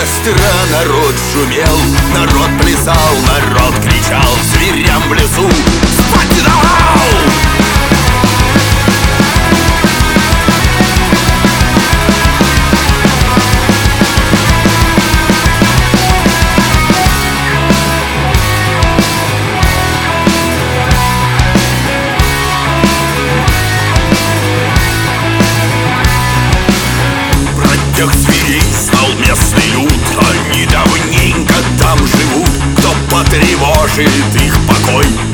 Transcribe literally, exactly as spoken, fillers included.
костра народ шумел, народ плясал, народ кричал, зверям в лесу спать не давал. Тех зверей стал местный люд, они давненько там живут. Кто потревожит их покой,